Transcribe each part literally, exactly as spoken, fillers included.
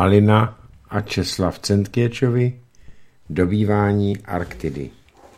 Alina a Česlav Centkéčovi. Dobývání Arktidy.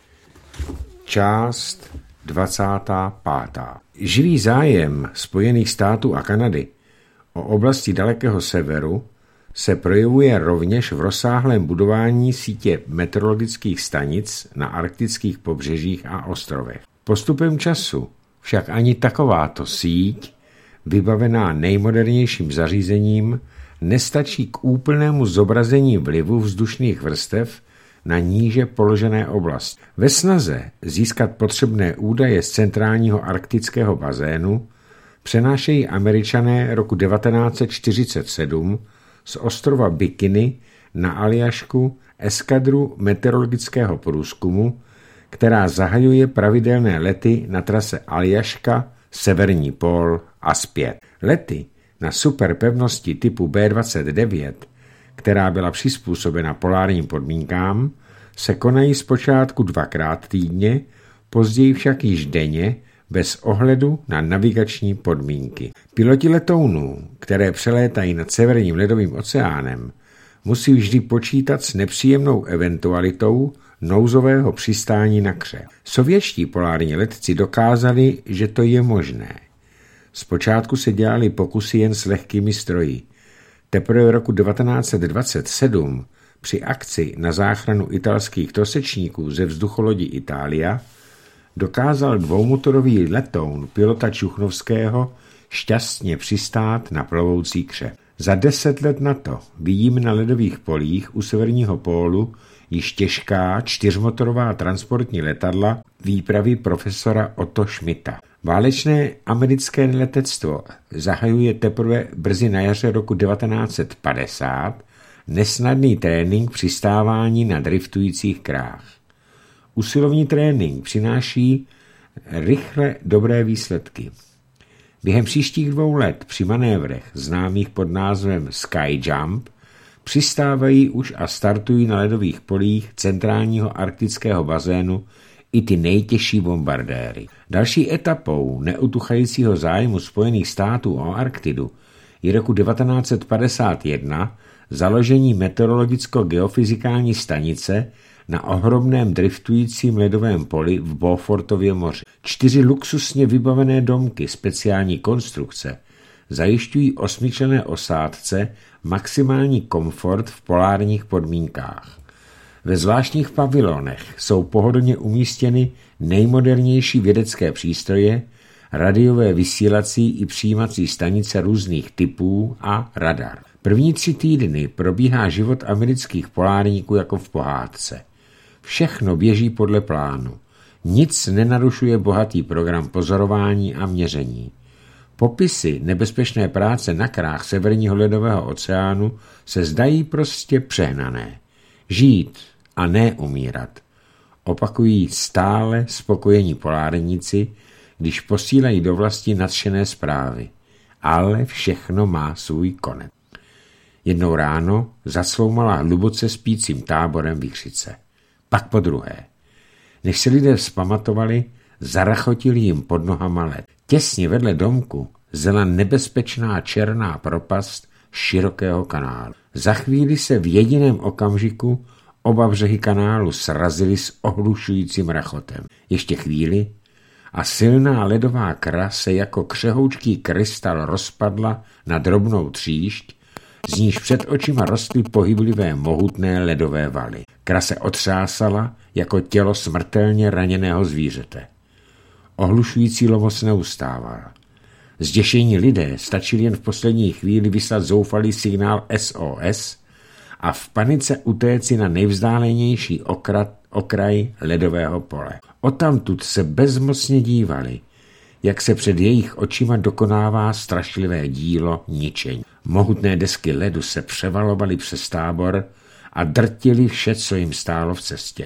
Část dvacátá pátá. Živý zájem Spojených států a Kanady o oblasti dalekého severu se projevuje rovněž v rozsáhlém budování sítě meteorologických stanic na arktických pobřežích a ostrovech. Postupem času však ani takováto síť, vybavená nejmodernějším zařízením, nestačí k úplnému zobrazení vlivu vzdušných vrstev na níže položené oblasti. Ve snaze získat potřebné údaje z centrálního arktického bazénu přenášejí Američané roku devatenáct set čtyřicet sedm z ostrova Bikini na Aljašku eskadru meteorologického průzkumu, která zahajuje pravidelné lety na trase Aljaška, Severní pól a zpět. Lety na superpevnosti typu bé dvacet devět, která byla přizpůsobena polárním podmínkám, se konají zpočátku dvakrát týdně, později však již denně, bez ohledu na navigační podmínky. Piloti letounů, které přelétají nad severním ledovým oceánem, musí vždy počítat s nepříjemnou eventualitou nouzového přistání na kře. Sovětští polární letci dokázali, že to je možné. Zpočátku se dělali pokusy jen s lehkými stroji. Teprve roku devatenáct set dvacet sedm při akci na záchranu italských trosečníků ze vzducholodi Italia dokázal dvoumotorový letoun pilota Čuchnovského šťastně přistát na plovoucí kře. Za deset let na to vidíme na ledových polích u severního pólu již těžká čtyřmotorová transportní letadla výpravy profesora Otto Schmidta. Válečné americké letectvo zahajuje teprve brzy na jaře roku devatenáct set padesát nesnadný trénink přistávání na driftujících krách. Usilovní trénink přináší rychle dobré výsledky. Během příštích dvou let při manévrech známých pod názvem Sky Jump přistávají už a startují na ledových polích centrálního arktického bazénu i ty nejtěžší bombardéry. Další etapou neutuchajícího zájmu Spojených států o Arktidu je roku devatenáct set padesát jedna založení meteorologicko-geofyzikální stanice na ohromném driftujícím ledovém poli v Beaufortově moři. Čtyři luxusně vybavené domky speciální konstrukce zajišťují osmičlenné osádce maximální komfort v polárních podmínkách. Ve zvláštních pavilonech jsou pohodlně umístěny nejmodernější vědecké přístroje, radiové vysílací i přijímací stanice různých typů a radar. První tři týdny probíhá život amerických polárníků jako v pohádce. Všechno běží podle plánu. Nic nenarušuje bohatý program pozorování a měření. Popisy nebezpečné práce na krách severního ledového oceánu se zdají prostě přehnané. Žít a ne umírat. Opakují stále spokojení polárníci, když posílají do vlasti nadšené zprávy. Ale všechno má svůj konec. Jednou ráno zasloumala hluboce spícím táborem vichřice. Pak po druhé. Než se lidé vzpamatovali, zarachotili jim pod nohama led. Těsně vedle domku zela nebezpečná černá propast širokého kanálu. Za chvíli se v jediném okamžiku oba břehy kanálu srazily s ohlušujícím rachotem. Ještě chvíli a silná ledová kra se jako křehoučký krystal rozpadla na drobnou tříšť, z níž před očima rostly pohyblivé mohutné ledové valy. Kra se otřásala jako tělo smrtelně raněného zvířete. Ohlušující lomoc neustávala. Zděšení lidé stačili jen v poslední chvíli vyslat zoufalý signál S O S a v panice utéci na nejvzdálenější okrat, okraj ledového pole. Odtamtud se bezmocně dívali, jak se před jejich očima dokonává strašlivé dílo ničení. Mohutné desky ledu se převalovaly přes tábor a drtili vše, co jim stálo v cestě.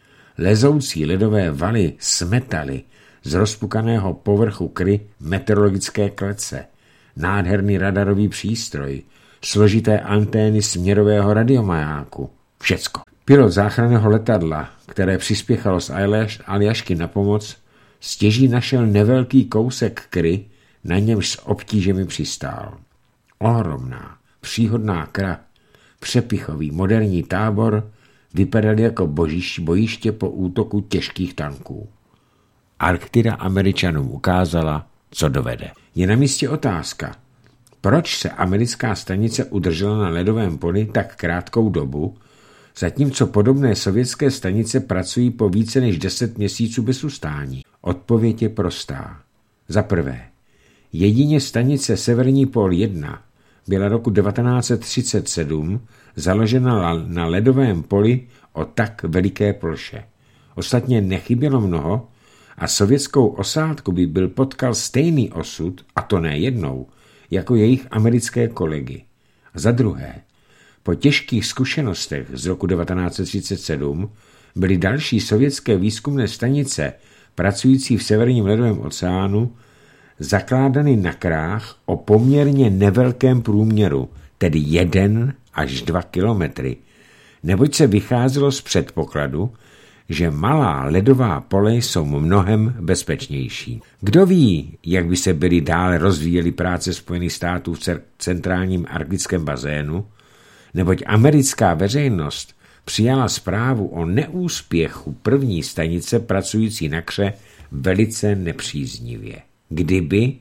Lezoucí ledové valy smetaly z rozpukaného povrchu kry meteorologické klece, nádherný radarový přístroj, složité antény směrového radiomajáku. Všecko. Pilot záchranného letadla, které přispěchalo z Aljašky na pomoc, stěží našel nevelký kousek kry, na němž s obtížemi přistál. Ohromná, příhodná kra přepichový moderní tábor vypadal jako božiště, bojiště po útoku těžkých tanků. Arktida Američanům ukázala, co dovede. Je na místě otázka, proč se americká stanice udržela na ledovém poli tak krátkou dobu, zatímco podobné sovětské stanice pracují po více než deset měsíců bez ustání. Odpověď je prostá. Za prvé, jedině stanice Severní pól jedna byla roku devatenáct set třicet sedm založena na ledovém poli o tak veliké ploše. Ostatně nechybělo mnoho a sovětskou osádku by byl potkal stejný osud, a to ne jednou, jako jejich americké kolegy. Za druhé, po těžkých zkušenostech z roku devatenáct set třicet sedm byly další sovětské výzkumné stanice pracující v severním ledovém oceánu zakládány na krách o poměrně nevelkém průměru, tedy jeden až dva kilometry, neboť se vycházelo z předpokladu, že malá ledová pole jsou mnohem bezpečnější. Kdo ví, jak by se byly dále rozvíjely práce Spojených států v centrálním arktickém bazénu, neboť americká veřejnost přijala zprávu o neúspěchu první stanice pracující na kře velice nepříznivě. Kdyby,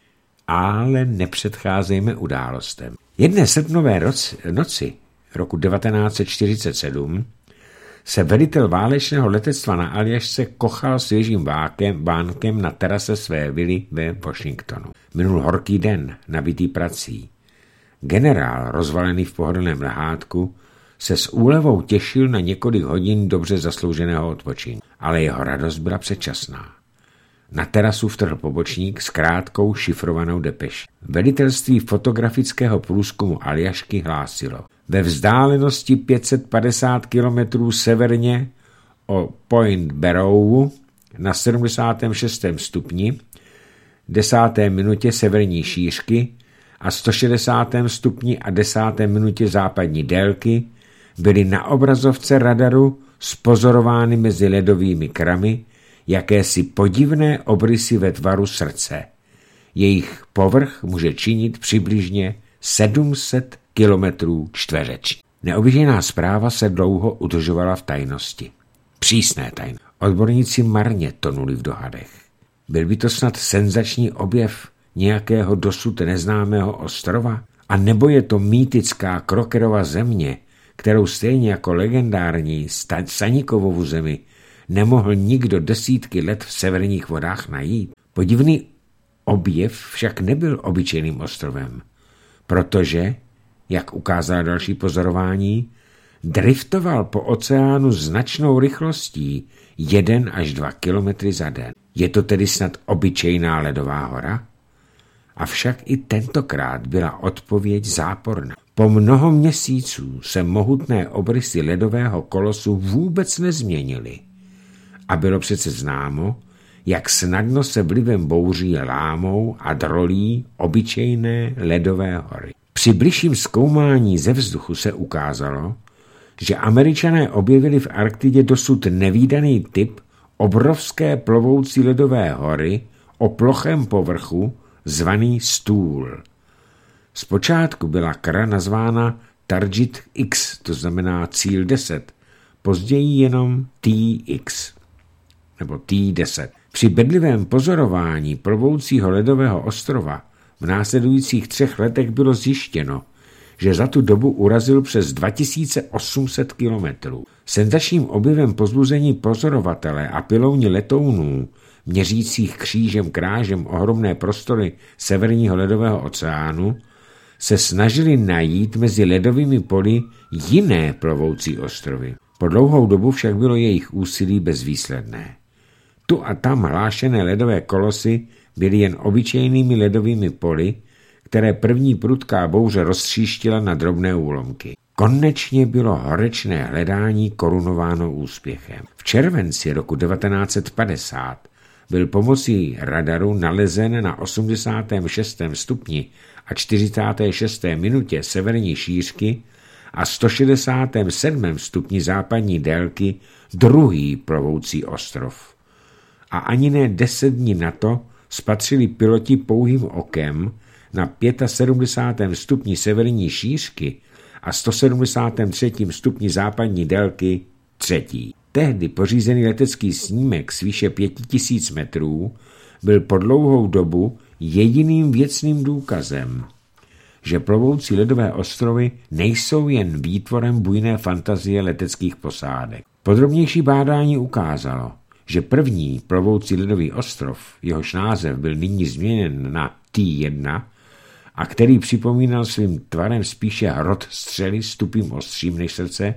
ale nepředcházejme událostem. Jedné srpnové noci roku devatenáct set čtyřicet sedm se velitel válečného letectva na Aljašce kochal svěžím vákem, bánkem na terase své vily ve Washingtonu. Minul horký den, nabitý prací. Generál, rozvalený v pohodlném lehátku, se s úlevou těšil na několik hodin dobře zaslouženého odpočinku, ale jeho radost byla předčasná. Na terasu vtrhl pobočník s krátkou šifrovanou depeší. Velitelství fotografického průzkumu Aljašky hlásilo: ve vzdálenosti pět set padesát kilometrů severně o Point Barrow na sedmdesátém šestém stupni, desáté minutě severní šířky a sto šedesátém stupni a desáté minutě západní délky byly na obrazovce radaru spozorovány mezi ledovými kramy jakési podivné obrysy ve tvaru srdce. Jejich povrch může činit přibližně sedm set kilometrů čtverečních. Neobyčejná zpráva se dlouho udržovala v tajnosti. Přísné tajnosti. Odborníci marně tonuli v dohadech. Byl by to snad senzační objev nějakého dosud neznámého ostrova? A nebo je to mýtická Krokerova země, kterou stejně jako legendární Sanikovovu zemi nemohl nikdo desítky let v severních vodách najít? Podivný objev však nebyl obyčejným ostrovem, protože, jak ukázalo další pozorování, driftoval po oceánu značnou rychlostí jeden až dva kilometry za den. Je to tedy snad obyčejná ledová hora? Avšak i tentokrát byla odpověď záporná. Po mnoho měsíců se mohutné obrysy ledového kolosu vůbec nezměnily. A bylo přece známo, jak snadno se vlivem bouří lámou a drolí obyčejné ledové hory. Při bližším zkoumání ze vzduchu se ukázalo, že Američané objevili v Arktidě dosud nevídaný typ obrovské plovoucí ledové hory o plochém povrchu zvaný stůl. Zpočátku byla kra nazvána Target X, to znamená cíl deset, později jenom T X, nebo T deset. Při bedlivém pozorování plovoucího ledového ostrova v následujících třech letech bylo zjištěno, že za tu dobu urazil přes dva tisíce osm set kilometrů. Senzačním objevem pozbuzení pozorovatele a pilouni letounů, měřících křížem krážem ohromné prostory severního ledového oceánu, se snažili najít mezi ledovými poli jiné plovoucí ostrovy. Po dlouhou dobu však bylo jejich úsilí bezvýsledné. Tu a tam hlášené ledové kolosy byly jen obyčejnými ledovými poli, které první prudká bouře roztříštila na drobné úlomky. Konečně bylo horečné hledání korunováno úspěchem. V červenci roku devatenáct set padesát byl pomocí radaru nalezen na osmdesátém šestém stupni a čtyřicáté šesté minutě severní šířky a sto šedesátém sedmém stupni západní délky druhý plovoucí ostrov. A ani ne deset dní na to spatřili piloti pouhým okem na sedmdesátém pátém stupni severní šířky a a sto sedmdesátém třetím stupni západní délky třetí. Tehdy pořízený letecký snímek s výše pěti tisíc metrů byl po dlouhou dobu jediným věcným důkazem, že plovoucí ledové ostrovy nejsou jen výtvorem bujné fantazie leteckých posádek. Podrobnější bádání ukázalo, že první plovoucí ledový ostrov, jehož název byl nyní změněn na T jedna a který připomínal svým tvarem spíše hrot střely s tupým ostřím než srdce,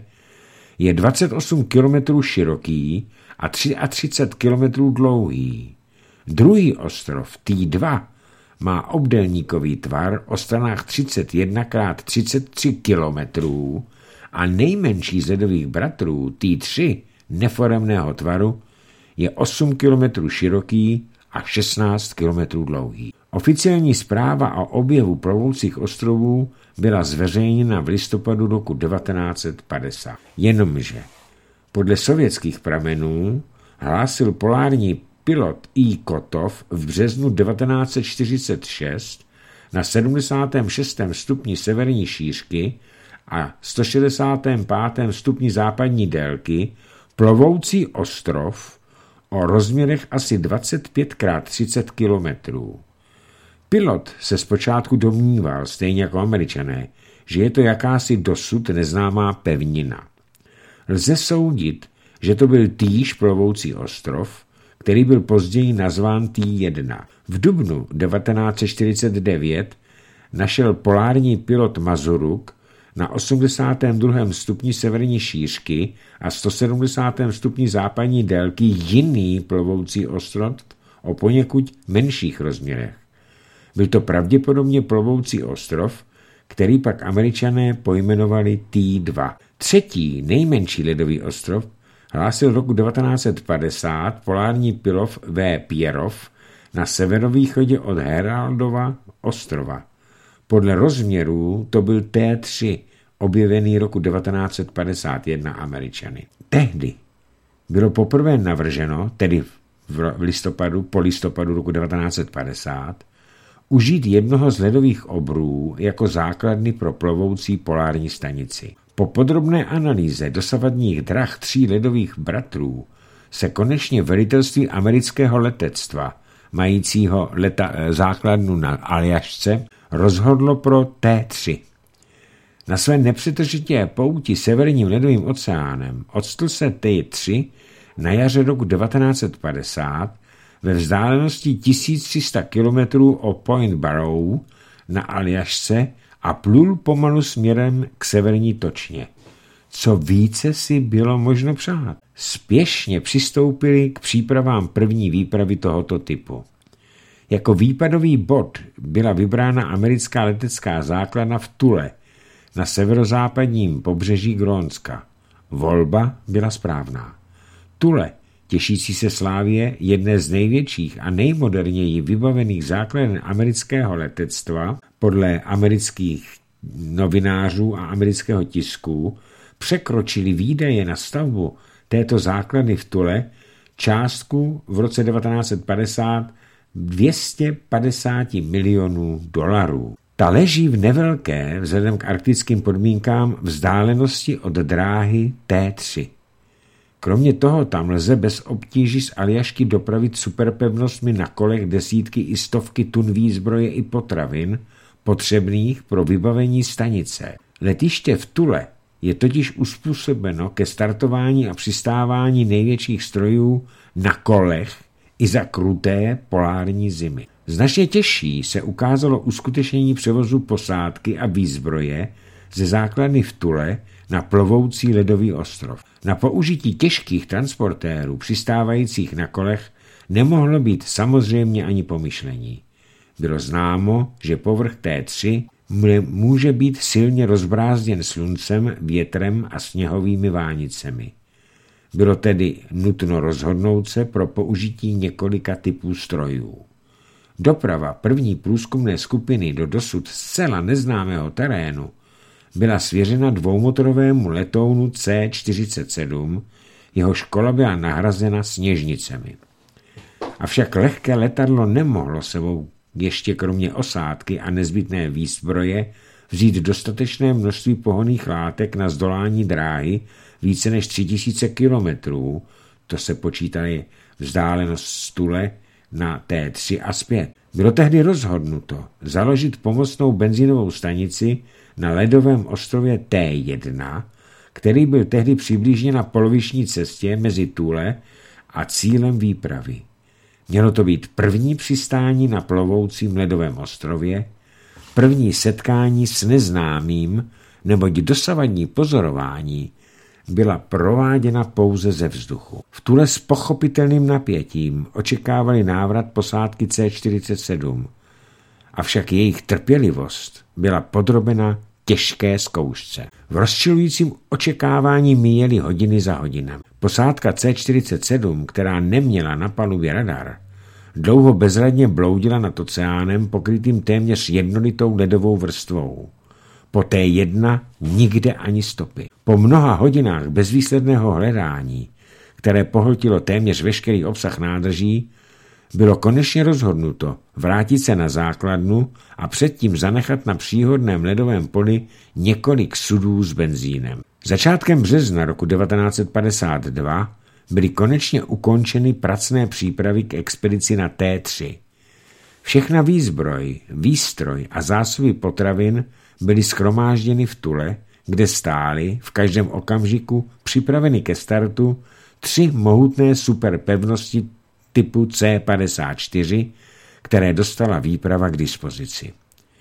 je dvacet osm kilometrů široký a třicet tři kilometrů dlouhý. Druhý ostrov T dva má obdélníkový tvar o stranách třicet jedna krát třicet tři kilometrů a nejmenší z ledových bratrů T tři neforemného tvaru je osm kilometrů široký a šestnáct kilometrů dlouhý. Oficiální zpráva o objevu plovoucích ostrovů byla zveřejněna v listopadu roku devatenáct set padesát. Jenomže podle sovětských pramenů hlásil polární pilot I. Kotov v březnu devatenáct set čtyřicet šest na sedmdesátém šestém stupni severní šířky a sto šedesátém pátém stupni západní délky plovoucí ostrov o rozměrech asi dvacet pět krát třicet kilometrů. Pilot se zpočátku domníval, stejně jako Američané, že je to jakási dosud neznámá pevnina. Lze soudit, že to byl týž plovoucí ostrov, který byl později nazván T jedna. V dubnu devatenáct set čtyřicet devět našel polární pilot Mazuruk na osmdesátém druhém stupni severní šířky a sto sedmdesátém stupni západní délky jiný plovoucí ostrov o poněkud menších rozměrech. Byl to pravděpodobně plovoucí ostrov, který pak Američané pojmenovali T dva. Třetí nejmenší ledový ostrov hlásil roku devatenáct set padesát polární pilot V. Pierov na severovýchodě od Heraldova ostrova. Podle rozměrů to byl T tři, objevený roku devatenáct set padesát jedna Američany. Tehdy bylo poprvé navrženo, tedy v listopadu, po listopadu roku devatenáct set padesát, užít jednoho z ledových obrů jako základny pro plovoucí polární stanici. Po podrobné analýze dosavadních drah tří ledových bratrů se konečně velitelství amerického letectva, majícího leta, základnu na Aljašce, rozhodlo pro T tři. Na své nepřetržitě pouti severním ledovým oceánem odstl se T tři na jaře roku devatenáct set padesát ve vzdálenosti tisíc tři sta kilometrů od Point Barrow na Aljašce a plul pomalu směrem k severní točně. Co více si bylo možno přát? Spěšně přistoupili k přípravám první výpravy tohoto typu. Jako výpadový bod byla vybrána americká letecká základna v Tule na severozápadním pobřeží Grónska. Volba byla správná. Tule, těšící se slávě, jedné z největších a nejmoderněji vybavených základen amerického letectva, podle amerických novinářů a amerického tisku, překročili výdaje na stavbu této základny v Tule částku v roce devatenáct set padesát dvě stě padesát milionů dolarů. Ta leží v nevelké, vzhledem k arktickým podmínkám, vzdálenosti od dráhy T tři. Kromě toho tam lze bez obtíží z Aljašky dopravit superpevnostmi na kolech desítky i stovky tun výzbroje i potravin, potřebných pro vybavení stanice. Letiště v Tule je totiž uspůsobeno ke startování a přistávání největších strojů na kolech i za kruté polární zimy. Značně těžší se ukázalo uskutečnění převozu posádky a výzbroje ze základny v Tule na plovoucí ledový ostrov. Na použití těžkých transportérů přistávajících na kolech nemohlo být samozřejmě ani pomyšlení. Bylo známo, že povrch T tři může být silně rozbrázděn sluncem, větrem a sněhovými vánicemi. Bylo tedy nutno rozhodnout se pro použití několika typů strojů. Doprava první průzkumné skupiny do dosud zcela neznámého terénu byla svěřena dvoumotorovému letounu C čtyřicet sedm, jeho škola byla nahrazena sněžnicemi. Avšak lehké letadlo nemohlo sebou ještě kromě osádky a nezbytné výzbroje vzít dostatečné množství pohonných látek na zdolání dráhy více než tři tisíce kilometrů, to se počítali vzdálenost z Tule na T tři a zpět. Bylo tehdy rozhodnuto založit pomocnou benzínovou stanici na ledovém ostrově T jedna, který byl tehdy přibližně na poloviční cestě mezi Tule a cílem výpravy. Mělo to být první přistání na plovoucím ledovém ostrově, první setkání s neznámým, neboť dosavadní pozorování byla prováděna pouze ze vzduchu. V Tule s pochopitelným napětím očekávali návrat posádky C čtyřicet sedm, avšak jejich trpělivost byla podrobena těžké zkoušce. V rozčilujícím očekávání míjely hodiny za hodinami. Posádka C čtyřicet sedm, která neměla na palubě radar, dlouho bezradně bloudila nad oceánem pokrytým téměř jednolitou ledovou vrstvou. Po T jedna nikde ani stopy. Po mnoha hodinách bezvýsledného hledání, které pohltilo téměř veškerý obsah nádrží, bylo konečně rozhodnuto vrátit se na základnu a předtím zanechat na příhodném ledovém poli několik sudů s benzínem. Začátkem března roku devatenáct set padesát dva byly konečně ukončeny pracné přípravy k expedici na T tři. Všechna výzbroj, výstroj a zásoby potravin byly shromážděny v Tule, kde stály v každém okamžiku připraveny ke startu tři mohutné superpevnosti typu C padesát čtyři, které dostala výprava k dispozici.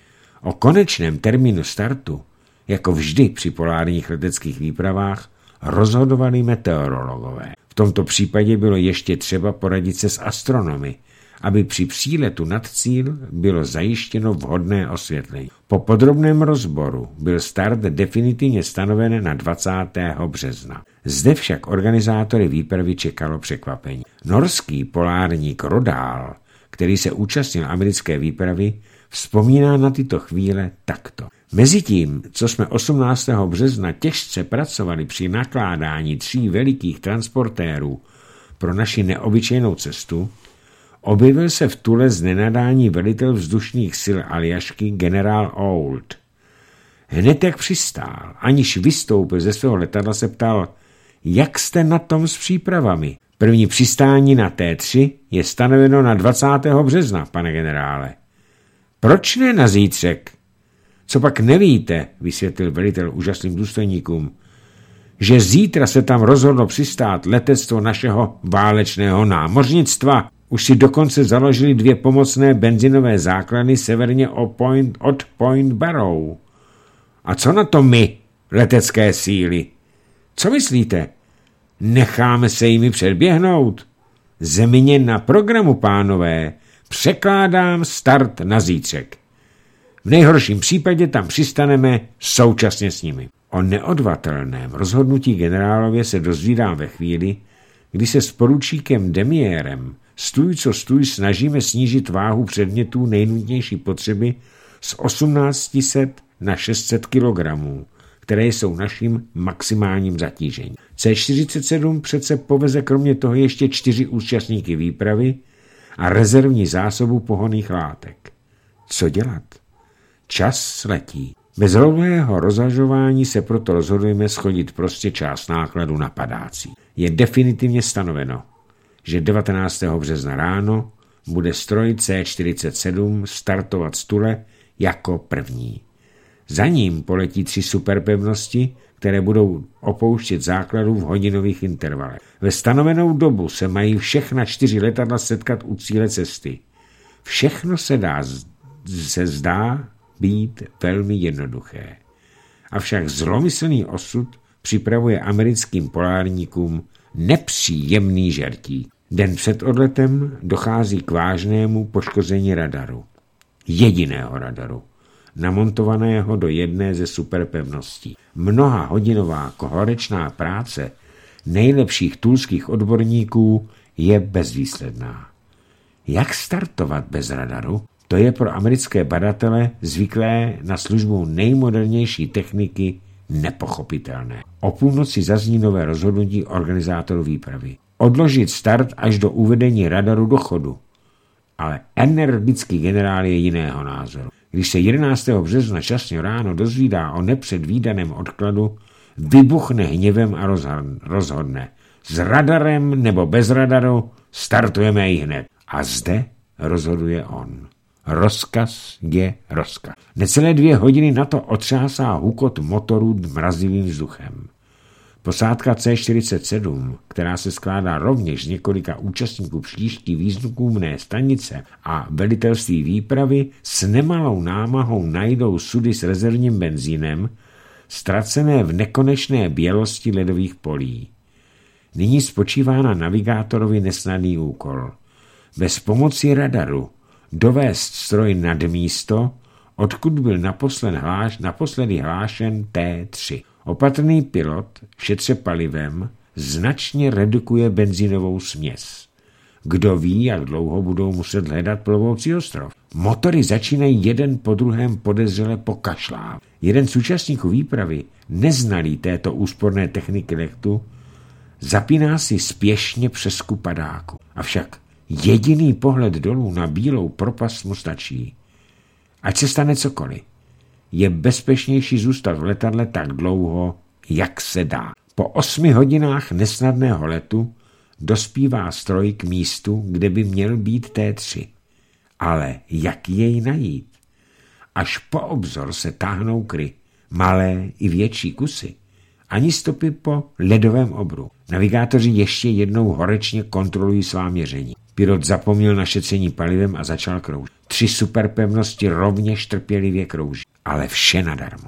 O konečném termínu startu, jako vždy při polárních leteckých výpravách, rozhodovali meteorologové. V tomto případě bylo ještě třeba poradit se s astronomy, aby při příletu nad cíl bylo zajištěno vhodné osvětlení. Po podrobném rozboru byl start definitivně stanoven na dvacátého března. Zde však organizátory výpravy čekalo překvapení. Norský polárník Rodal, který se účastnil americké výpravy, vzpomíná na tyto chvíle takto. Mezitím, co jsme osmnáctého března těžce pracovali při nakládání tří velikých transportérů pro naši neobyčejnou cestu, objevil se v Tule z nenadání velitel vzdušných sil Aljašky generál Old. Hned jak přistál, aniž vystoupil ze svého letadla, se ptal, jak jste na tom s přípravami. První přistání na T tři je stanoveno na dvacátého března, pane generále. Proč ne na zítřek? Co pak nevíte, vysvětlil velitel úžasným důstojníkům, že zítra se tam rozhodlo přistát letectvo našeho válečného námořnictva. Už si dokonce založili dvě pomocné benzinové základy severně point, od Point Barrow. A co na to my, letecké síly? Co myslíte? Necháme se jimi předběhnout? Země na programu, pánové. Překládám start na zítřek. V nejhorším případě tam přistaneme současně s nimi. O neodvatelném rozhodnutí generálově se dozvídám ve chvíli, kdy se s poručíkem Demierem stůj co stůj snažíme snížit váhu předmětů nejnutnější potřeby z osmnáct set na šest set kilogramů, které jsou naším maximálním zatížením. C čtyřicet sedm přece poveze kromě toho ještě čtyři účastníky výpravy a rezervní zásobu pohonných látek. Co dělat? Čas letí. Bez dlouhého rozvažování se proto rozhodujeme schodit prostě část nákladu na padácí. Je definitivně stanoveno, že devatenáctého března ráno bude stroj C čtyřicet sedm startovat z Tule jako první. Za ním poletí tři superpevnosti, které budou opouštět základu v hodinových intervalech. Ve stanovenou dobu se mají všechna čtyři letadla setkat u cíle cesty. Všechno se, dá, se zdá být velmi jednoduché. Avšak zlomyslný osud připravuje americkým polárníkům nepříjemný žertík. Den před odletem dochází k vážnému poškození radaru. Jediného radaru, namontovaného do jedné ze superpevností. Mnoha hodinová kohorečná práce nejlepších tulských odborníků je bezvýsledná. Jak startovat bez radaru? To je pro americké badatele zvyklé na službu nejmodernější techniky nepochopitelné. O půlnoci zazní nové rozhodnutí organizátorů výpravy. Odložit start až do uvedení radaru do chodu. Ale energický generál je jiného názoru. Když se jedenáctého března časně ráno dozvídá o nepředvídaném odkladu, vybuchne hněvem a rozhodne. S radarem nebo bez radaru startujeme i hned. A zde rozhoduje on. Rozkaz je rozkaz. Necelé dvě hodiny na to otřásá hukot motorů mrazivým vzduchem. Posádka C čtyřicet sedm, která se skládá rovněž z několika účastníků příští výzkumné stanice a velitelství výpravy, s nemalou námahou najdou sudy s rezervním benzínem, ztracené v nekonečné bělosti ledových polí. Nyní spočívá na navigátorovi nesnadný úkol. Bez pomoci radaru dovést stroj nad místo, odkud byl naposled hláš, naposledy hlášen T tři. Opatrný pilot, šetře palivem, značně redukuje benzínovou směs. Kdo ví, jak dlouho budou muset hledat plovoucí ostrov. Motory začínají jeden po druhém podezřele pokašlávat. Jeden z účastníků výpravy, neznalý této úsporné techniky lehtu, zapíná si spěšně přesku padáku. Avšak jediný pohled dolů na bílou propast mu stačí. Ať se stane cokoliv, je bezpečnější zůstat v letadle tak dlouho, jak se dá. Po osmi hodinách nesnadného letu dospívá stroj k místu, kde by měl být T tři. Ale jak jej najít? Až po obzor se táhnou kry, malé i větší kusy. Ani stopy po ledovém obru. Navigátoři ještě jednou horečně kontrolují svá měření. Pilot zapomněl na šetření palivem a začal kroužit. Tři superpevnosti rovněž trpělivě krouží. Ale vše nadarmo.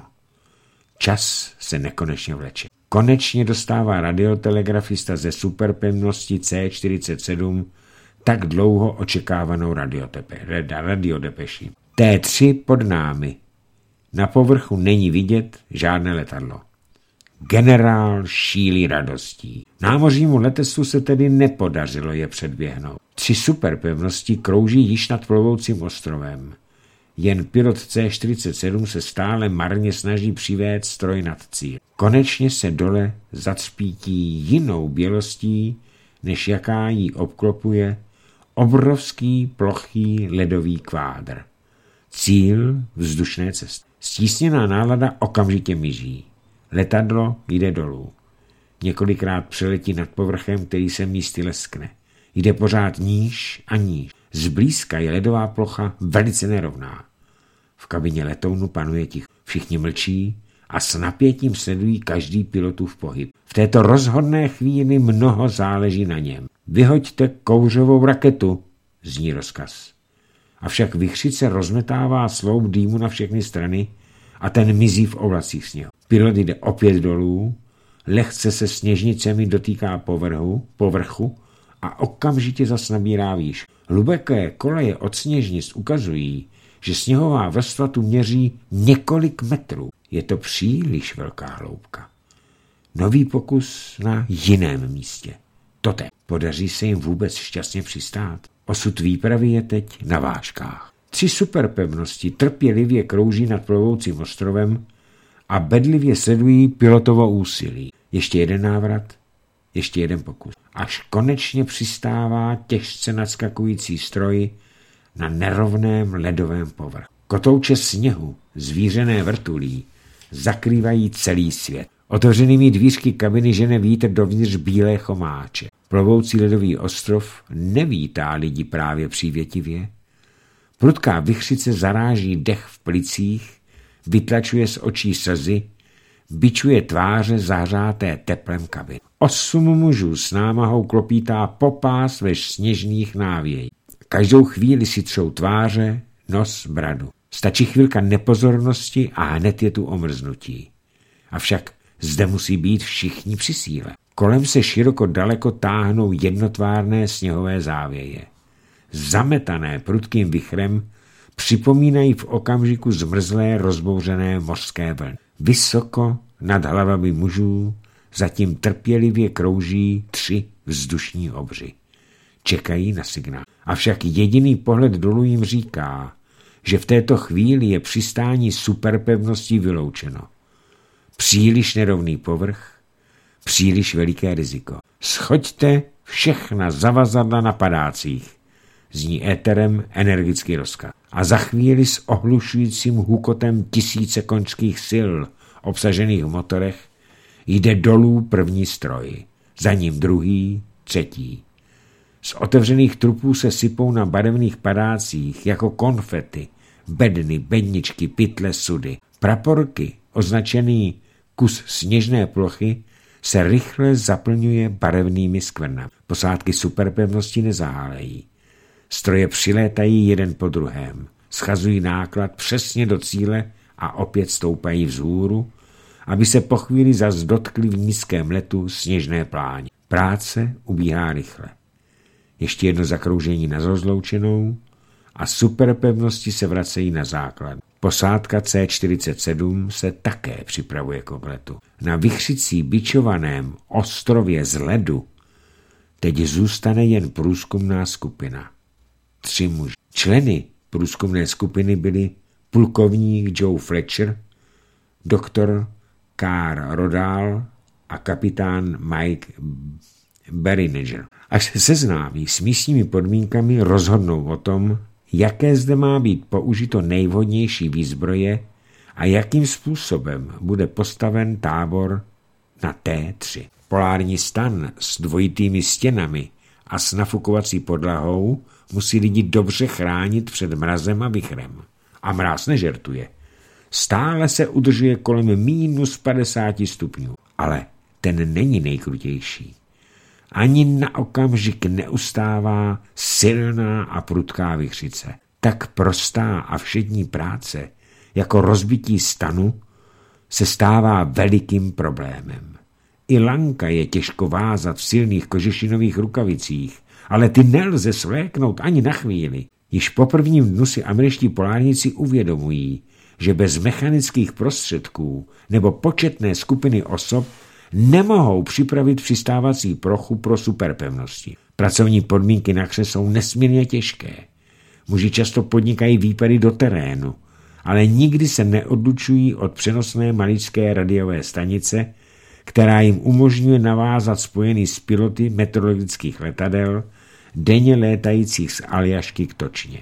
Čas se nekonečně vleče. Konečně dostává radiotelegrafista ze superpevnosti C čtyřicet sedm tak dlouho očekávanou radiodepeši. T tři pod námi. Na povrchu není vidět žádné letadlo. Generál šílí radostí. Námořnímu letectvu se tedy nepodařilo je předběhnout. Tři superpevnosti krouží již nad plovoucím ostrovem. Jen pilot C čtyřicet sedm se stále marně snaží přivést stroj nad cíl. Konečně se dole zacpítí jinou bělostí, než jaká jí obklopuje obrovský plochý ledový kvádr. Cíl vzdušné cesty. Stísněná nálada okamžitě mizí. Letadlo jde dolů. Několikrát přeletí nad povrchem, který se místy leskne. Jde pořád níž a níž. Zblízka je ledová plocha velice nerovná. V kabině letounu panuje ticho. Všichni mlčí a s napětím sledují každý pilotův pohyb. V této rozhodné chvíli mnoho záleží na něm. Vyhoďte kouřovou raketu, zní rozkaz. Avšak vichřice rozmetává sloup dýmu na všechny strany a ten mizí v oblacích sněhu. Pilot jde opět dolů, lehce se sněžnicemi dotýká povrchu, povrchu a okamžitě zas nabírá výš. Hluboké koleje od sněžnic ukazují, že sněhová vrstva tu měří několik metrů. Je to příliš velká hloubka. Nový pokus na jiném místě. Toté. Podaří se jim vůbec šťastně přistát? Osud výpravy je teď na vážkách. Tři superpevnosti trpělivě krouží nad plovoucím ostrovem a bedlivě sledují pilotovo úsilí. Ještě jeden návrat, ještě jeden pokus. Až konečně přistává těžce nadskakující stroj na nerovném ledovém povrchu. Kotouče sněhu, zvířené vrtulí, zakrývají celý svět. Otevřenými dvířky kabiny žene vítr dovnitř bílé chomáče. Plovoucí ledový ostrov nevítá lidi právě přívětivě. Prudká vichřice zaráží dech v plicích, vytlačuje z očí slzy, bičuje tváře zahřáté teplem kabiny. Osm mužů s námahou klopítá popás ve sněžných návějích. Každou chvíli si třou tváře, nos, bradu. Stačí chvilka nepozornosti a hned je tu omrznutí. Avšak zde musí být všichni při síle. Kolem se široko daleko táhnou jednotvárné sněhové závěje. Zametané prudkým vichrem připomínají v okamžiku zmrzlé rozbouřené mořské vlny. Vysoko nad hlavami mužů zatím trpělivě krouží tři vzdušní obři. Čekají na signál. Avšak jediný pohled dolů jim říká, že v této chvíli je přistání superpevností vyloučeno. Příliš nerovný povrch, příliš veliké riziko. Schoďte všechna zavazadla na padácích, zní éterem energický rozkaz. A za chvíli s ohlušujícím hukotem tisíce koňských sil obsažených v motorech jde dolů první stroj, za ním druhý, třetí. Z otevřených trupů se sypou na barevných padácích jako konfety, bedny, bedničky, pytle, sudy. Praporky, označený kus sněžné plochy, se rychle zaplňuje barevnými skvrnami. Posádky superpevnosti nezahálejí. Stroje přilétají jeden po druhém, schazují náklad přesně do cíle a opět stoupají vzhůru, aby se po chvíli zas dotkli v nízkém letu sněžné pláně. Práce ubíhá rychle. Ještě jedno zakroužení na rozloučenou a superpevnosti se vracejí na základ. Posádka C čtyřicet sedm se také připravuje k odletu. Na vychřicí bičovaném ostrově z ledu teď zůstane jen průzkumná skupina. Tři muži. Členy průzkumné skupiny byli plukovník Joe Fletcher, doktor Carl Rodal a kapitán Mike Berninger. Až se seznámí s místními podmínkami, rozhodnou o tom, jaké zde má být použito nejvhodnější výzbroje a jakým způsobem bude postaven tábor na T tři. Polární stan s dvojitými stěnami a s nafukovací podlahou musí lidi dobře chránit před mrazem a vichrem. A mráz nežertuje. Stále se udržuje kolem minus padesát stupňů. Ale ten není nejkrutější. Ani na okamžik neustává silná a prudká vichřice. Tak prostá a všední práce, jako rozbití stanu, se stává velikým problémem. I lanka je těžko vázat v silných kožešinových rukavicích, ale ty nelze svléknout ani na chvíli. Již po prvním dnu si američtí polárníci uvědomují, že bez mechanických prostředků nebo početné skupiny osob nemohou připravit přistávací plochu pro superpevnosti. Pracovní podmínky na hře jsou nesmírně těžké. Muži často podnikají výpady do terénu, ale nikdy se neodlučují od přenosné maličké radiové stanice, která jim umožňuje navázat spojený s piloty meteorologických letadel, denně létajících z Aljašky k Točně.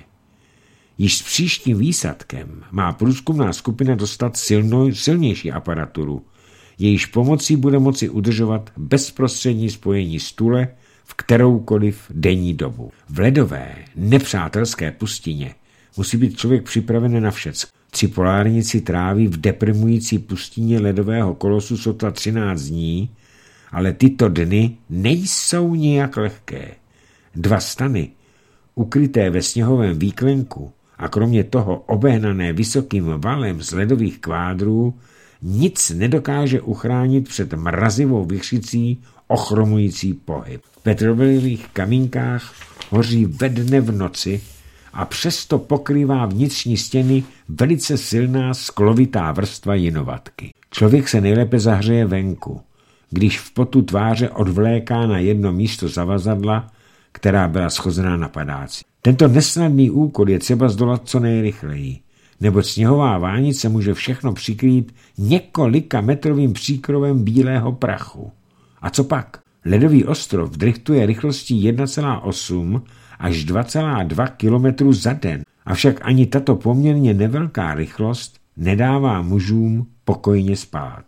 Již s příštím výsadkem má průzkumná skupina dostat silnou, silnější aparaturu, jejíž pomocí bude moci udržovat bezprostřední spojení stule v kteroukoliv denní dobu. V ledové, nepřátelské pustině musí být člověk připraven na všecko. Tři polárníci tráví v deprimující pustině ledového kolosu sotva třináct dní, ale tyto dny nejsou nijak lehké. Dva stany, ukryté ve sněhovém výklenku a kromě toho obehnané vysokým valem z ledových kvádrů, nic nedokáže uchránit před mrazivou vichřicí ochromující pohyb. V petroleových kamínkách hoří ve dne v noci a přesto pokrývá vnitřní stěny velice silná sklovitá vrstva jinovatky. Člověk se nejlépe zahřeje venku, když v potu tváře odvléká na jedno místo zavazadla, která byla schozená na padáci. Tento nesnadný úkol je třeba zdolat co nejrychleji, neboť sněhová vánice může všechno přikrýt několika metrovým příkrovem bílého prachu. A co pak? Ledový ostrov driftuje rychlostí jedna celá osm až dva celá dva kilometru za den. Avšak ani tato poměrně nevelká rychlost nedává mužům pokojně spát.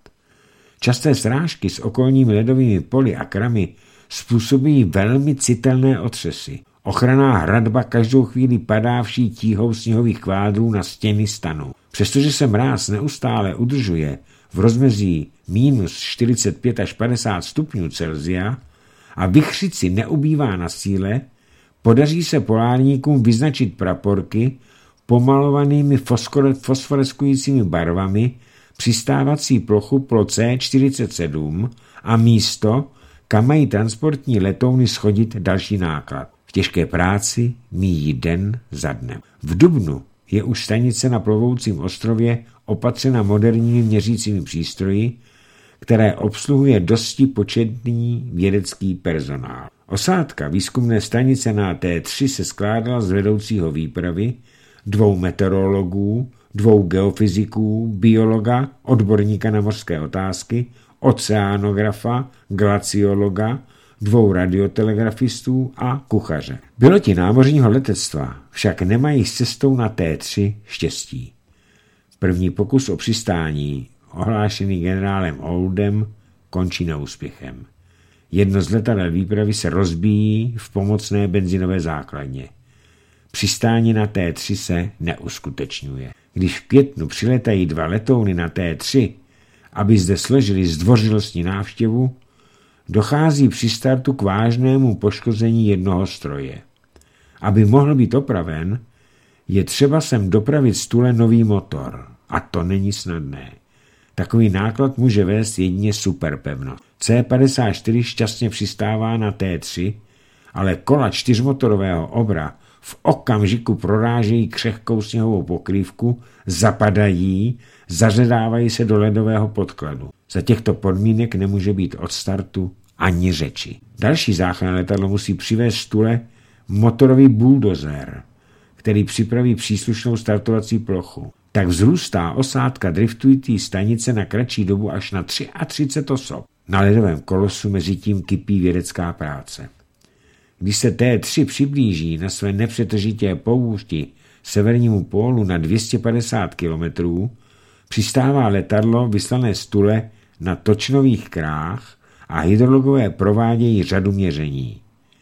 Časté srážky s okolními ledovými poli a kramy způsobují velmi citelné otřesy. Ochranná hradba každou chvíli padá vší tíhou sněhových kvádrů na stěny stanu. Přestože se mráz neustále udržuje v rozmezí minus čtyřicet pět až padesát stupňů Celsia a vichřici neubývá na síle, podaří se polárníkům vyznačit praporky pomalovanými fosforeskujícími barvami přistávací plochu pro C čtyřicet sedm a místo, kam mají transportní letouny schodit další náklad. V těžké práci míjí den za dnem. V dubnu je už stanice na plovoucím ostrově opatřena moderními měřícími přístroji, které obsluhuje dosti početný vědecký personál. Osádka výzkumné stanice na T tři se skládala z vedoucího výpravy, dvou meteorologů, dvou geofyziků, biologa, odborníka na mořské otázky, oceánografa, glaciologa, dvou radiotelegrafistů a kuchaře. Piloti námořního letectva však nemají s cestou na T tři štěstí. První pokus o přistání, ohlášený generálem Oldem, končí neúspěchem. Jedno z letadel výpravy se rozbíjí v pomocné benzinové základně. Přistání na T tři se neuskutečňuje. Když v květnu přiletají dva letouny na T tři, aby zde složili zdvořilostní návštěvu, dochází při startu k vážnému poškození jednoho stroje. Aby mohl být opraven, je třeba sem dopravit stule nový motor. A to není snadné. Takový náklad může vést jedině superpevno. C padesát čtyři šťastně přistává na T tři, ale kola čtyřmotorového obra v okamžiku prorážejí křehkou sněhovou pokrývku, zapadají, zaředávají se do ledového podkladu. Za těchto podmínek nemůže být od startu ani řeči. Další záchranné letadlo musí přivést stule motorový buldozer, který připraví příslušnou startovací plochu. Tak vzrůstá osádka driftující stanice na kratší dobu až na třicet tři osob. Na ledovém kolosu mezi tím kypí vědecká práce. Když se T tři přiblíží na své nepřetržitě poušti severnímu pólu na dvě stě padesát kilometrů, přistává letadlo vyslané z Thule na točnových krách a hydrologové provádějí řadu měření.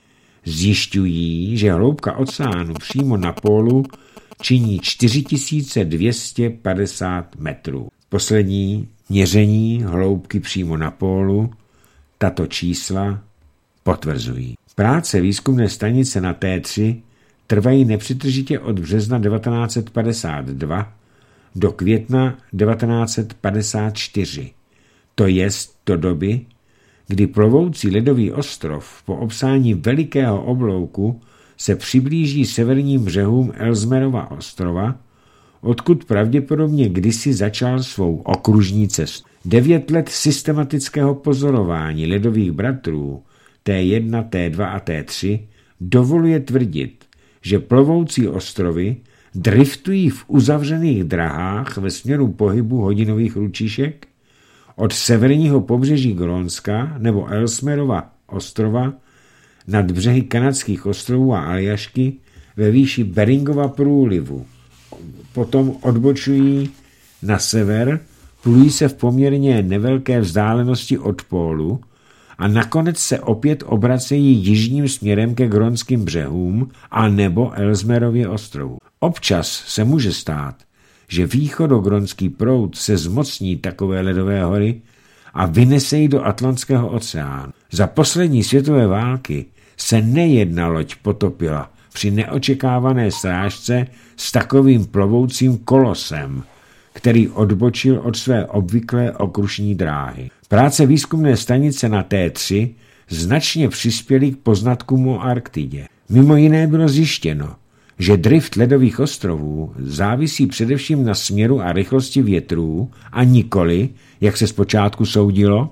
Zjišťují, že hloubka oceánu přímo na pólu činí čtyři tisíce dvě stě padesát metrů. Poslední měření hloubky přímo na pólu tato čísla potvrzují. Práce výzkumné stanice na T tři trvají nepřetržitě od března devatenáct set padesát dva do května devatenáct set padesát čtyři. To jest do doby, kdy plovoucí ledový ostrov po obsání velikého oblouku se přiblíží severním břehům Ellesmerova ostrova, odkud pravděpodobně kdysi začal svou okružní cestu. Devět let systematického pozorování ledových bratrů T jedna, T dva a T tři dovoluje tvrdit, že plovoucí ostrovy driftují v uzavřených drahách ve směru pohybu hodinových ručišek od severního pobřeží Grónska nebo Ellesmerova ostrova nad břehy kanadských ostrovů a Aljašky ve výši Beringova průlivu. Potom odbočují na sever, plují se v poměrně nevelké vzdálenosti od pólu a nakonec se opět obracejí jižním směrem ke grónským břehům a nebo Ellesmerově ostrovu. Občas se může stát, že východogrónský proud se zmocní takové ledové hory a vynese ji do Atlantského oceánu. Za poslední světové války se nejedna loď potopila při neočekávané srážce s takovým plovoucím kolosem, který odbočil od své obvyklé okružní dráhy. Práce výzkumné stanice na T tři značně přispěly k poznatkům o Arktidě. Mimo jiné bylo zjištěno, že drift ledových ostrovů závisí především na směru a rychlosti větrů a nikoli, jak se zpočátku soudilo,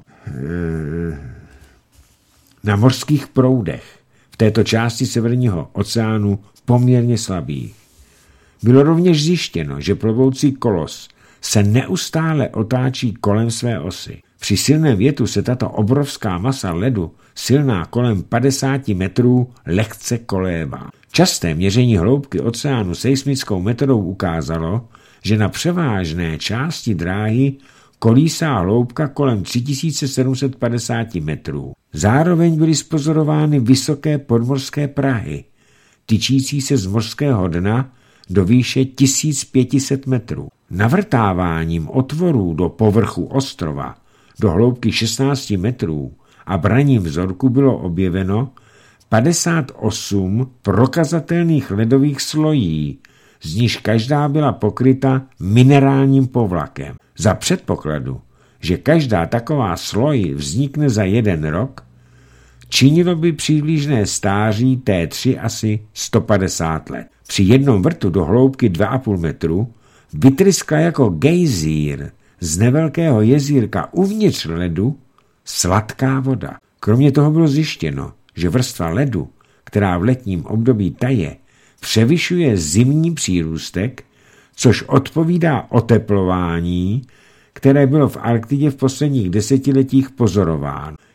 na mořských proudech v této části severního oceánu poměrně slabých. Bylo rovněž zjištěno, že plovoucí kolos se neustále otáčí kolem své osy. Při silném větru se tato obrovská masa ledu, silná kolem padesát metrů, lehce kolévá. Časté měření hloubky oceánu seismickou metodou ukázalo, že na převážné části dráhy kolísá hloubka kolem tři tisíce sedm set padesát metrů. Zároveň byly spozorovány vysoké podmořské prahy, tyčící se z mořského dna do výše tisíc pět set metrů. Navrtáváním otvorů do povrchu ostrova do hloubky šestnáct metrů a braním vzorku bylo objeveno padesát osm prokazatelných ledových slojí, z níž každá byla pokryta minerálním povlakem. Za předpokladu, že každá taková sloj vznikne za jeden rok, činilo by příbližné stáří T tři asi sto padesát let. Při jednom vrtu do hloubky dva a půl metru vytryskla jako gejzír z nevelkého jezírka uvnitř ledu sladká voda. Kromě toho bylo zjištěno, že vrstva ledu, která v letním období taje, převyšuje zimní přírůstek, což odpovídá oteplování, které bylo v Arktidě v posledních desetiletích pozorováno.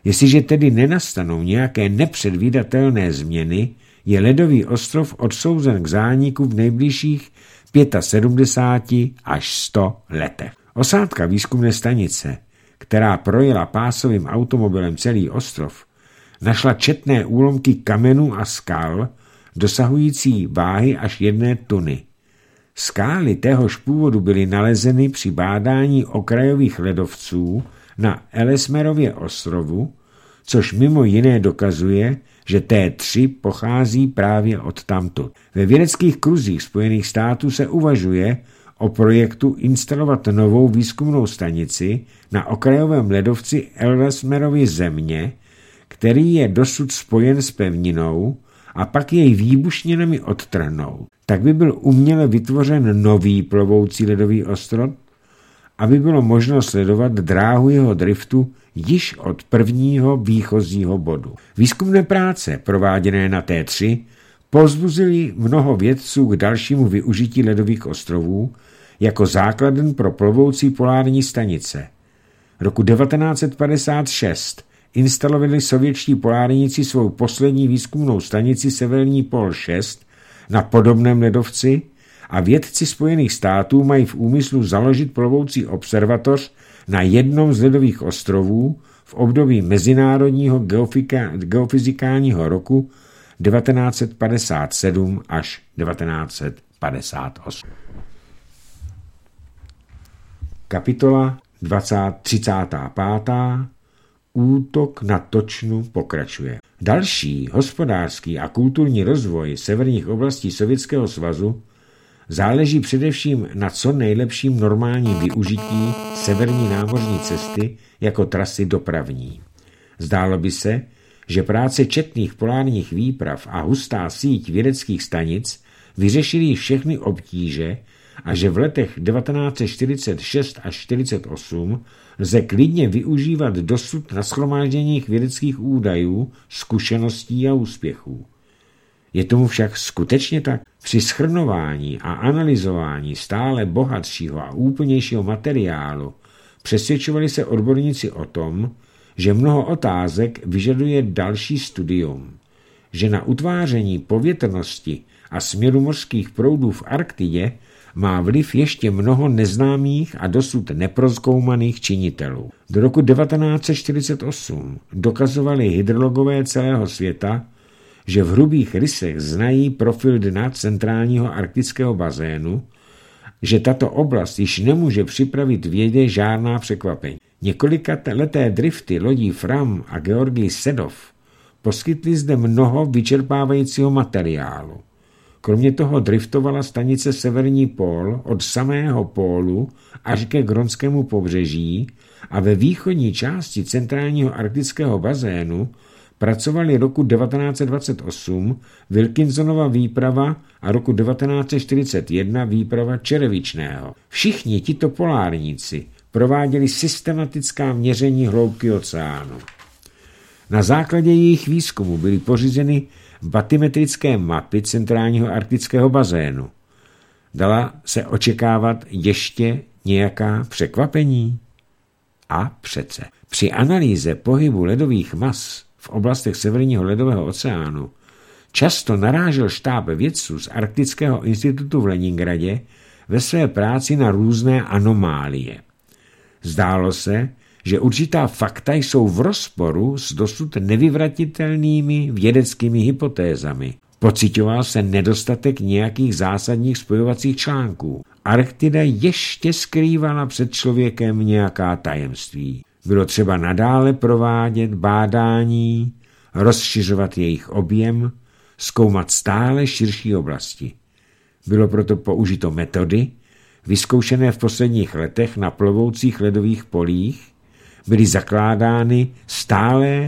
Jestliže tedy nenastanou nějaké nepředvídatelné změny, je ledový ostrov odsouzen k zániku v nejbližších sedmdesáti pěti až sto letech. Osádka výzkumné stanice, která projela pásovým automobilem celý ostrov, našla četné úlomky kamenů a skal, dosahující váhy až jedné tuny. Skály téhož původu byly nalezeny při bádání okrajových ledovců na Ellesmerově ostrovu, což mimo jiné dokazuje, že T tři pochází právě odtamtud. Ve vědeckých kruzích Spojených států se uvažuje o projektu instalovat novou výzkumnou stanici na okrajovém ledovci Ellesmerovy země, který je dosud spojen s pevninou, a pak jej výbušninami odtrhnout. Tak by byl uměle vytvořen nový plovoucí ledový ostrov, aby bylo možno sledovat dráhu jeho driftu již od prvního výchozího bodu. Výzkumné práce prováděné na T tři povzbudily mnoho vědců k dalšímu využití ledových ostrovů jako základen pro plovoucí polární stanice. Roku devatenáct set padesát šest instalovali sovětští polárníci svou poslední výzkumnou stanici Severní pól šest na podobném ledovci a vědci Spojených států mají v úmyslu založit plovoucí observatoř na jednom z ledových ostrovů v období mezinárodního geofyzikálního roku devatenáct set padesát sedm až devatenáct set padesát osm. Kapitola třicátá pátá. Útok na Točnu pokračuje. Další hospodářský a kulturní rozvoj severních oblastí Sovětského svazu záleží především na co nejlepším normálním využití severní námořní cesty jako trasy dopravní. Zdálo by se, že práce četných polárních výprav a hustá síť vědeckých stanic vyřešily všechny obtíže a že v letech devatenáct set čtyřicet šest až čtyřicet osm lze klidně využívat dosud nashromážděných vědeckých údajů, zkušeností a úspěchů. Je tomu však skutečně tak? Při shrnování a analyzování stále bohatšího a úplnějšího materiálu přesvědčovali se odborníci o tom, že mnoho otázek vyžaduje další studium, že na utváření povětrnosti a směru mořských proudů v Arktidě má vliv ještě mnoho neznámých a dosud neprozkoumaných činitelů. Do roku devatenáct set čtyřicet osm dokazovali hydrologové celého světa, že v hrubých rysech znají profil dna centrálního arktického bazénu, že tato oblast již nemůže připravit vědě žádná překvapení. Několikaleté drifty lodí Fram a Georgij Sedov poskytly zde mnoho vyčerpávajícího materiálu. Kromě toho driftovala stanice Severní pól od samého pólu až ke Gronskému pobřeží a ve východní části centrálního arktického bazénu pracovali roku devatenáct set dvacet osm Wilkinsonova výprava a roku devatenáct set čtyřicet jedna výprava Čerevičného. Všichni tito polárníci prováděli systematická měření hloubky oceánu. Na základě jejich výzkumu byly pořízeny batimetrické mapy centrálního arktického bazénu. Dala se očekávat ještě nějaká překvapení? A přece. Při analýze pohybu ledových mas v oblastech Severního ledového oceánu často narážel štáb vědců z Arktického institutu v Leningradě ve své práci na různé anomálie. Zdálo se, že určitá fakta jsou v rozporu s dosud nevyvratitelnými vědeckými hypotézami. Pociťoval se nedostatek nějakých zásadních spojovacích článků. Arktida ještě skrývala před člověkem nějaká tajemství. Bylo třeba nadále provádět bádání, rozšiřovat jejich objem, zkoumat stále širší oblasti. Bylo proto použito metody, vyzkoušené v posledních letech na plovoucích ledových polích, byly zakládány stálé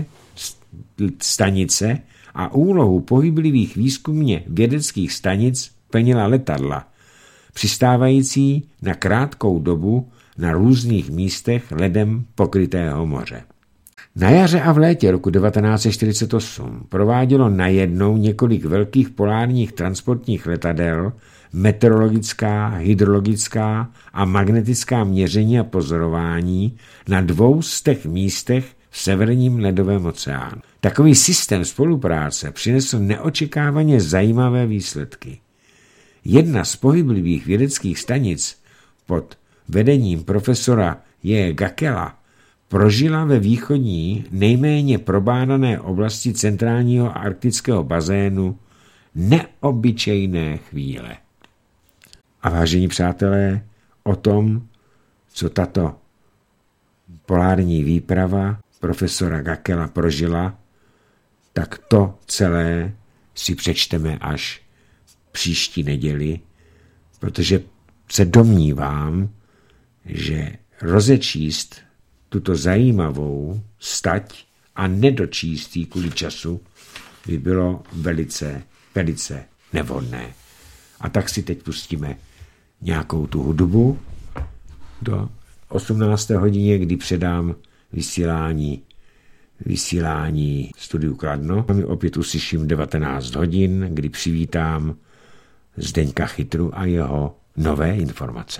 stanice a úlohu pohyblivých výzkumně vědeckých stanic plnila letadla, přistávající na krátkou dobu na různých místech ledem pokrytého moře. Na jaře a v létě roku devatenáct set čtyřicet osm provádělo najednou několik velkých polárních transportních letadel meteorologická, hydrologická a magnetická měření a pozorování na dvou z těch místech v severním ledovém oceánu. Takový systém spolupráce přinesl neočekávaně zajímavé výsledky. Jedna z pohyblivých vědeckých stanic pod vedením profesora J. Gackela prožila ve východní nejméně probádané oblasti centrálního a arktického bazénu neobyčejné chvíle. A vážení přátelé, o tom, co tato polární výprava profesora Gackela prožila, tak to celé si přečteme až příští neděli, protože se domnívám, že rozečíst tuto zajímavou stať a nedočíst ji kvůli času by bylo velice, velice nevhodné. A tak si teď pustíme nějakou tu hudbu do osmnácté hodině, kdy předám vysílání, vysílání Studiu Kladno. A my opět uslyším devatenáct hodin, kdy přivítám Zdeňka Chytru a jeho nové informace.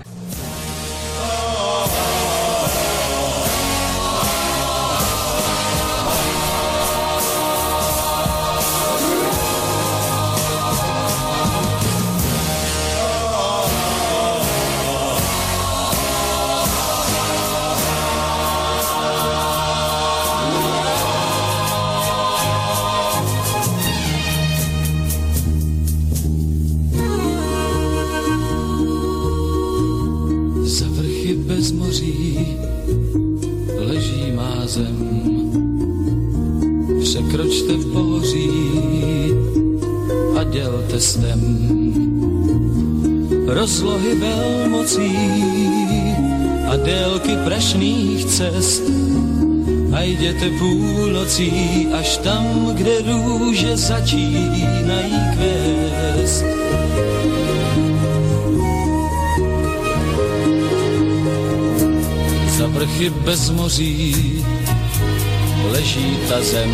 Bez moří leží má zem. Překročte v pohoří a dělte stem. Rozlohy velmocí a délky prašných cest. A jděte půlnocí až tam, kde růže začínají kvést. Za vrchy bez moří leží ta zem.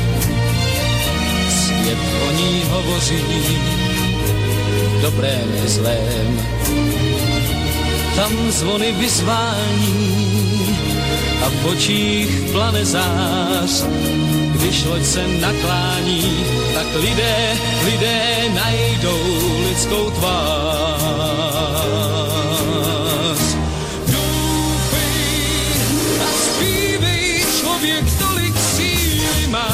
Svět o ní hovoří v dobrém i zlém. Tam zvony vyzvání a v očích plane zář. Když loď se naklání, tak lidé, lidé najdou lidskou tvář. Člověk tolik síly má,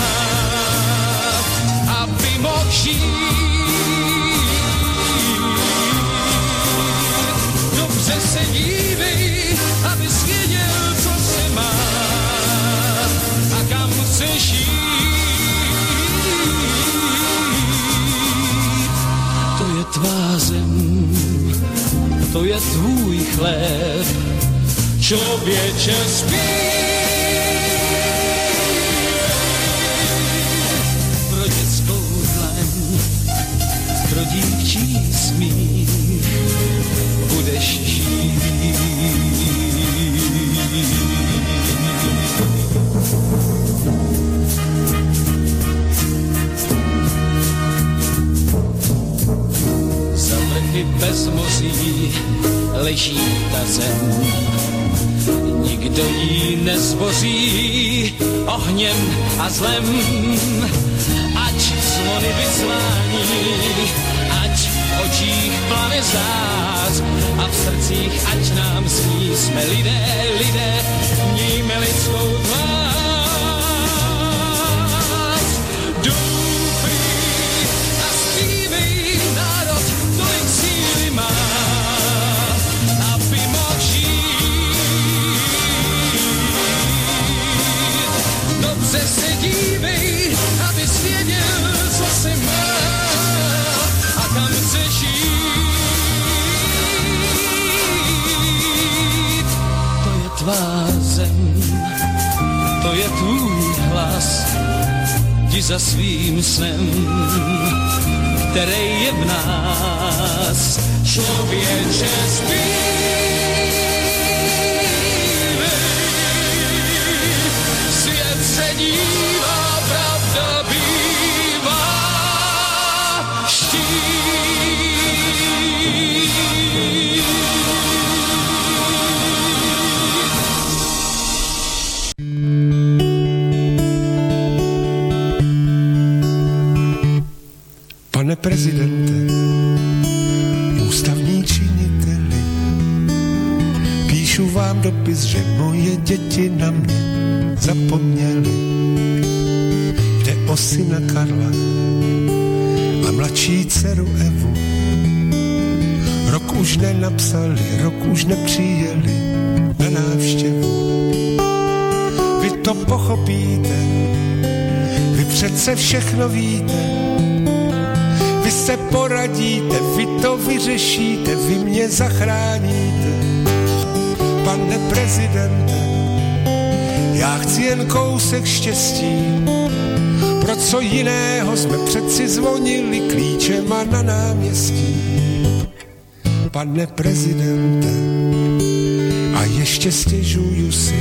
aby mohl žít. Dobře se dívej, abys věděl, co se má a kam chceš jít. To je tvá zem, to je tvůj chléb. Člověče, zpívaj. Pro dívčí smích budeš žít. Za vrchy bez moří leží ta zem. Nikdo ji nezboří ohněm a zlem. Ať zvony vyzvání, ať v očích plane zář a v srdcích ať nám zní, jsme lidé, lidé, mějme lidskou tvář. Doufej a zpívej, národ tolik síly má, aby mohl žít. Dobře se dívej, aby svěděl, co se má a kam chceš jít. To je tvá zem, to je tvůj hlas, jdi za svým snem, který je v nás. Člověče, zpívej, svět se dívá, pravda bývá štít. prezidente, ústavní činiteli, píšu vám dopis, že moje děti na mě zapomněli. Jde o syna Karla a mladší dceru Evu. Rok už nenapsali, rok už nepřijeli na návštěvu. Vy to pochopíte, vy přece všechno víte. Vy se poradíte, vy to vyřešíte, vy mě zachráníte. Pane prezidente, já chci jen kousek štěstí. Pro co jiného jsme přeci zvonili klíčema na náměstí. Pane prezidente, a ještě stěžuju si,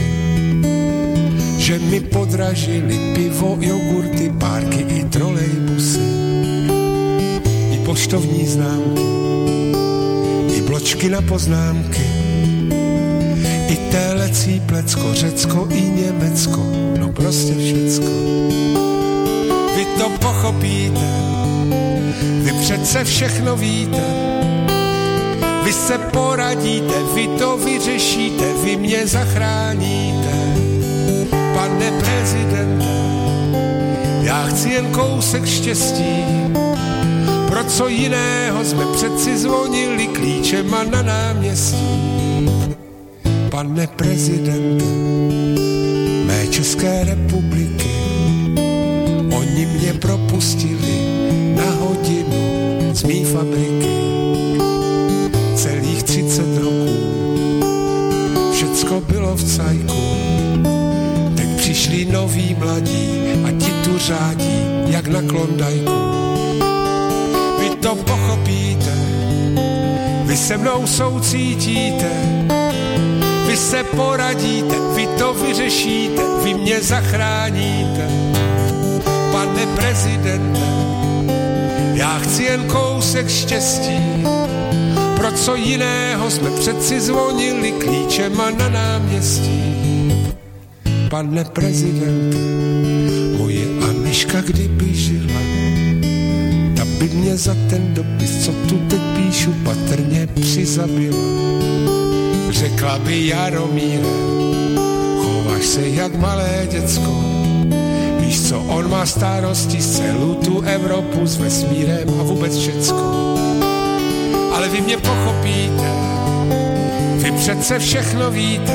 že mi podražili pivo, jogurty, párky i trolejbusy. I poštovní známky, i bločky na poznámky, i telecí plecko, Řecko i Německo, no prostě všecko. Vy to pochopíte, vy přece všechno víte. Vy se poradíte, vy to vyřešíte, vy mě zachráníte. Pane prezidente, já chci jen kousek štěstí. Pro co jiného jsme přeci zvonili klíčema na náměstí. Pane prezidente, mé České republiky, oni mě propustili na hodinu z mý fabriky. Celých třicet roků všecko bylo v cajku. Teď přišli noví mladí a ti tu řádí jak na Klondajku. Vy to pochopíte, vy se mnou soucítíte, vy se poradíte, vy to vyřešíte, vy mě zachráníte. Pane prezidente, já chci jen kousek štěstí. Pro co jiného jsme přeci zvonili klíčema na náměstí. Pane prezidente, moje Aniška kdyby žila, ta by mě za ten dopis, co tu teď píšu, patrně přizabila. Řekla by: Jaromíre, chováš se jak malé děcko. Víš co, on má starosti z celou tu Evropu s vesmírem a vůbec všecko. Ale vy mě pochopíte, vy přece všechno víte.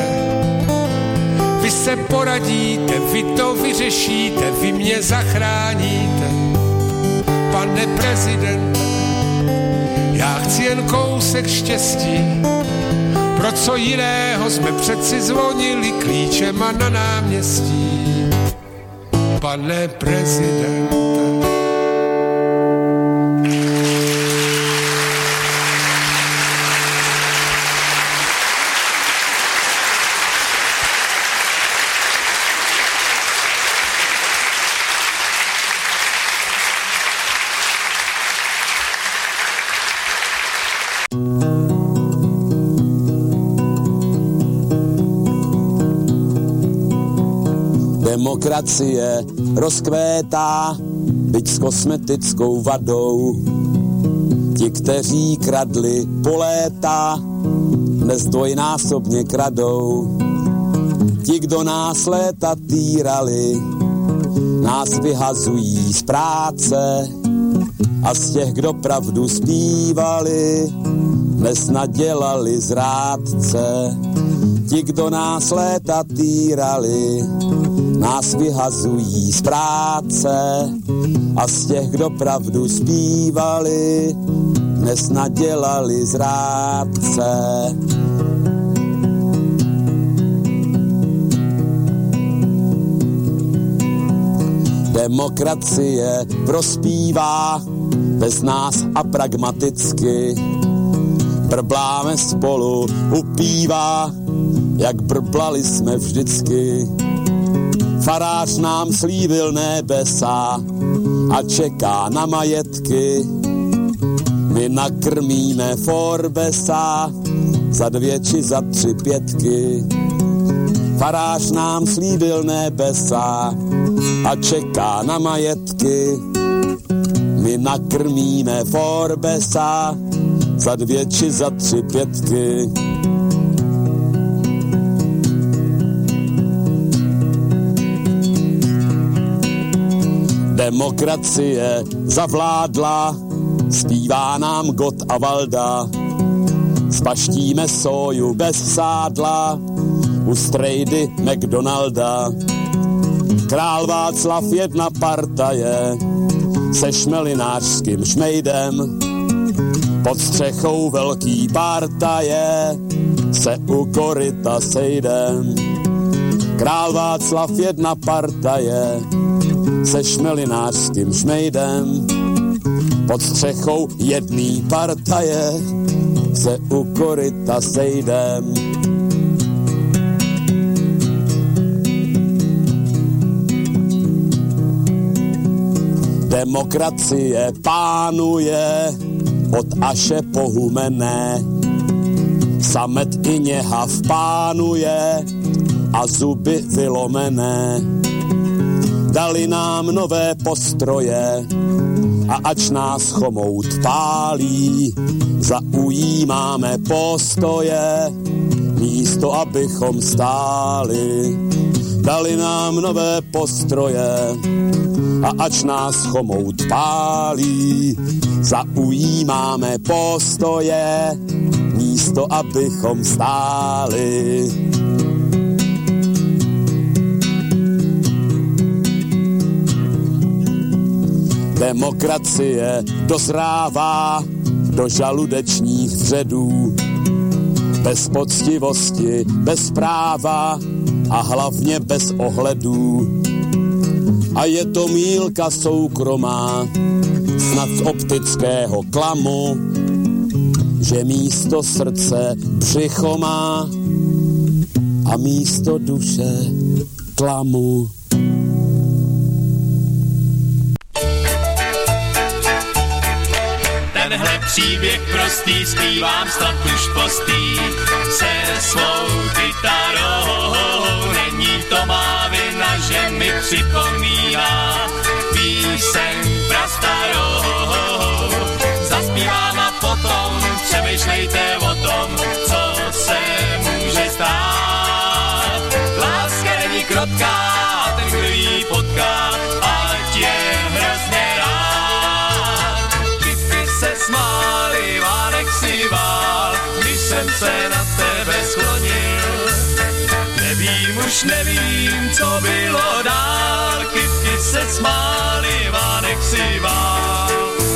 Vy se poradíte, vy to vyřešíte, vy mě zachráníte. Pane prezidente, já chci jen kousek štěstí. Pro co jiného jsme přeci zvonili klíčema na náměstí. Pane prezidente. Demokracie rozkvétá, byť s kosmetickou vadou. Ti, kteří kradli po léta, dnes dvojnásobně kradou. Ti, kdo nás léta týrali, nás vyhazují z práce. A z těch, kdo pravdu zpívali, dnes nadělali zrádce. Ti, kdo nás léta týrali, nás vyhazují z práce. A z těch, kdo pravdu zpívali, dnes nadělali zrádce. Demokracie prospívá bez nás a pragmaticky. Brbláme spolu u piva, jak brblali jsme vždycky. Farář nám slíbil nebesa a čeká na majetky. My nakrmíme Forbesa za dvě či za tři pětky. Farář nám slíbil nebesa a čeká na majetky. my nakrmíme Forbesa za dvě či za tři pětky. Demokracie zavládla, zpívá nám Gott a Valda. Spaštíme soju bez sádla u strejdy McDonalda. Král Václav jedna partaje se šmelinářským šmejdem. Pod střechou velký partaje se u koryta sejdem. Král Václav jedna partaje se šmelinářským šmejdem. Pod střechou jedný partaje se u koryta sejdem. Demokracie pánuje od Aše po Humenné. Samet i něhav pánuje a zuby vylomené. Dali nám nové postroje a ač nás chomout pálí, zaujímáme postoje, místo abychom stáli. Dali nám nové postroje a ač nás chomout pálí, zaujímáme postoje, místo abychom stáli. Demokracie dozrává do žaludečních vředů, bez poctivosti, bez práva a hlavně bez ohledů. A je to mýlka soukromá, snad z optického klamu, že místo srdce břicho má a místo duše klamu. Tenhle příběh prostý zpívám snad už postý se svou kytarou. Není to má vina, že mi připomíná píseň prastarou. Zaspívám a potom přemýšlejte o tom, co se může stát. Láska není krotká, ten, kdo ji potká, ať je hrozně rád. Kytky se smály, vánek si vál, když jsem se na tebe sklonil. Nevím, už nevím, co bylo dál, kytky se smály, vánek si vál.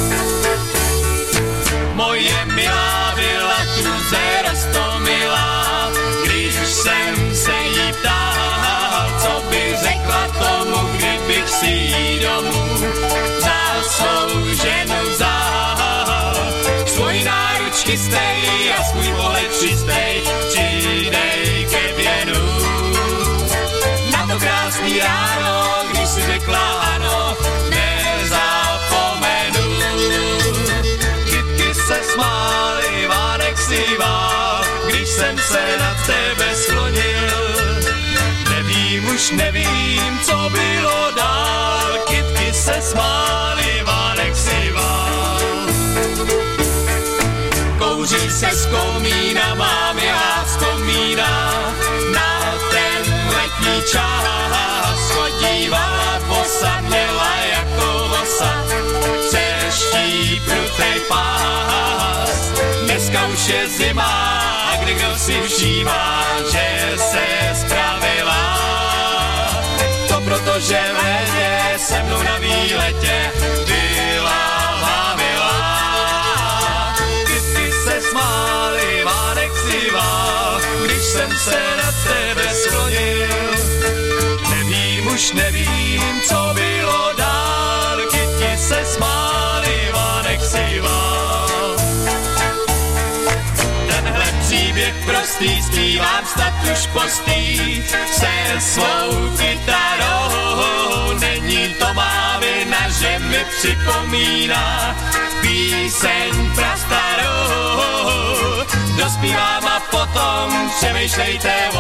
Moje milá byla tuze roztomilá, když jsem se jí ptal, co by řekla tomu, kdybych si jí domů vzal svou ženu vzal. Svůj náruč chystej a svůj pohled čistej, přidej ke věnu. Na to krásný ráno, když si řekla ano, nezapomenu. Kytky se smály, vánek si vál, když jsem se na tebe sklonil. Nevím, už nevím, co bylo dál, kytky se smály, vánek si vál. Kouří se z komína, mám já z komína, na ten letní čas. Chodívala bosa, měla jako vosa, přeští prutej pás. Dneska už je zima, a kde kdo si všímá, že se spravila. To proto, že v létě se mnou na výletě byla mávila. Kytky se smály, vánek si vál, když jsem se na tebe sklonil. Nevím, už nevím, co bylo dál, kytky se smály, vánek si vál. Tenhle příběh prostý zpívám snad už postý se svou kytarou. Není to má vina, že mi připomíná píseň prastarou. Dospívám a potom přemýšlejte o